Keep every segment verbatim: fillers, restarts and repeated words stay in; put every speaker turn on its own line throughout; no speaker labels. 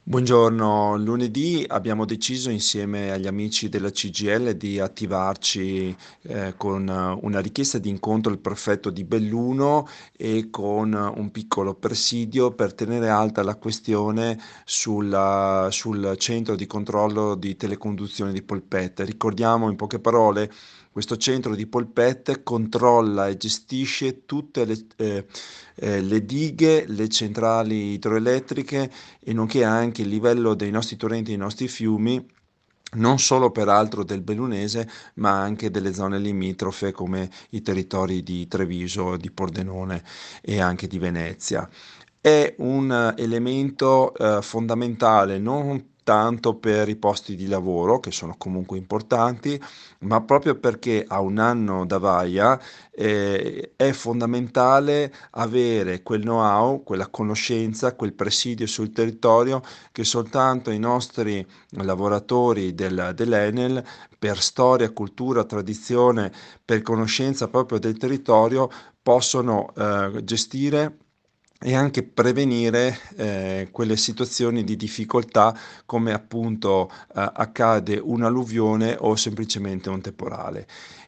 Buongiorno, lunedì abbiamo deciso insieme agli amici della C G I L di attivarci eh, con eh, una richiesta di incontro al prefetto di Belluno e con eh, un piccolo presidio per tenere alta la questione sulla- sul centro di controllo di teleconduzione di Polpette. Ricordiamo in poche parole, questo centro di Polpette controlla e gestisce tutte le, eh, eh, le dighe, le centrali idroelettriche e nonché anche il livello dei nostri torrenti e dei nostri fiumi, non solo peraltro del Bellunese, ma anche delle zone limitrofe come i territori di Treviso, di Pordenone e anche di Venezia. È un eh, elemento eh, fondamentale non tanto per i posti di lavoro, che sono comunque importanti, ma proprio perché a un anno da Vaia eh, è fondamentale avere quel know-how, quella conoscenza, quel presidio sul territorio che soltanto i nostri lavoratori del, dell'Enel, per storia, cultura, tradizione, per conoscenza proprio del territorio, possono eh, gestire e anche prevenire eh, quelle situazioni di difficoltà come appunto eh, accade un'alluvione o semplicemente un temporale.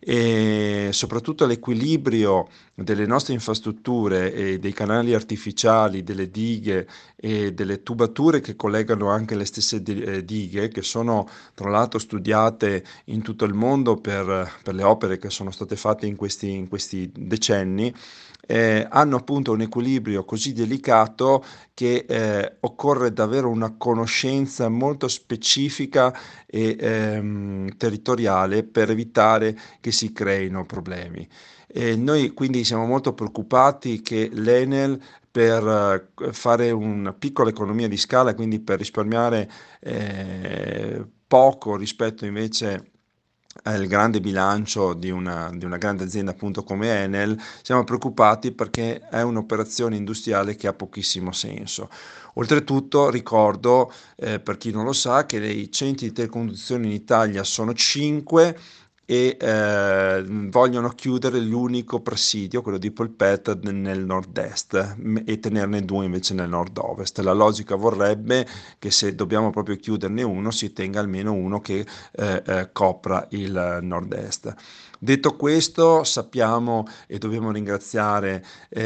E soprattutto l'equilibrio delle nostre infrastrutture e dei canali artificiali, delle dighe e delle tubature che collegano anche le stesse di- eh, dighe, che sono tra l'altro studiate in tutto il mondo per, per le opere che sono state fatte in questi, in questi decenni, eh, hanno appunto un equilibrio così delicato che eh, occorre davvero una conoscenza molto specifica e ehm, territoriale per evitare che si creino problemi. E noi quindi siamo molto preoccupati che l'Enel per eh, fare una piccola economia di scala, quindi per risparmiare eh, poco rispetto invece al grande bilancio di una, di una grande azienda appunto come Enel, siamo preoccupati perché è un'operazione industriale che ha pochissimo senso. Oltretutto ricordo, eh, per chi non lo sa, che i centri di teleconduzione in Italia sono cinque e eh, vogliono chiudere l'unico presidio, quello di Polpetta, nel nord-est m- e tenerne due invece nel nord-ovest. La logica vorrebbe che se dobbiamo proprio chiuderne uno, si tenga almeno uno che eh, eh, copra il nord-est. Detto questo, sappiamo e dobbiamo ringraziare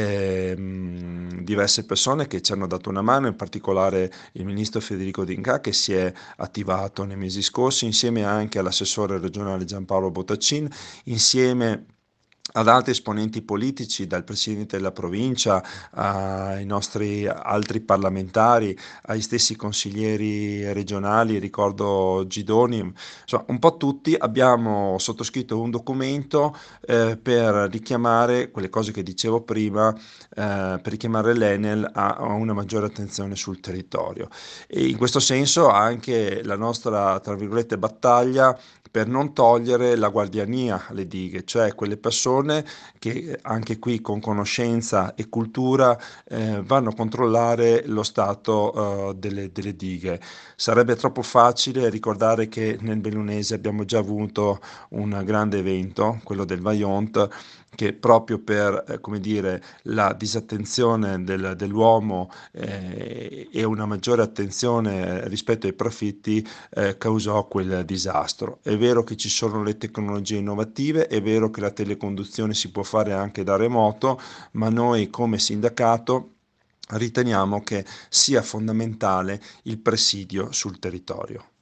ehm, diverse persone che ci hanno dato una mano, in particolare il ministro Federico D'Inca che si è attivato nei mesi scorsi insieme anche all'assessore regionale Giampaolo Bottacin, insieme ad altri esponenti politici, dal presidente della provincia ai nostri altri parlamentari, ai stessi consiglieri regionali, ricordo Gidoni, insomma, un po' tutti abbiamo sottoscritto un documento eh, per richiamare quelle cose che dicevo prima, eh, per richiamare l'Enel a, a una maggiore attenzione sul territorio. E in questo senso anche la nostra, tra virgolette, battaglia per non togliere la guardiania alle dighe, cioè quelle persone che anche qui con conoscenza e cultura eh, vanno a controllare lo stato eh, delle, delle dighe. Sarebbe troppo facile ricordare che nel Bellunese abbiamo già avuto un grande evento, quello del Vajont, che proprio per, eh, come dire, la disattenzione del- dell'uomo eh, e una maggiore attenzione rispetto ai profitti eh, causò quel disastro. È vero che ci sono le tecnologie innovative, è vero che la teleconduzione si può fare anche da remoto, ma noi come sindacato riteniamo che sia fondamentale il presidio sul territorio.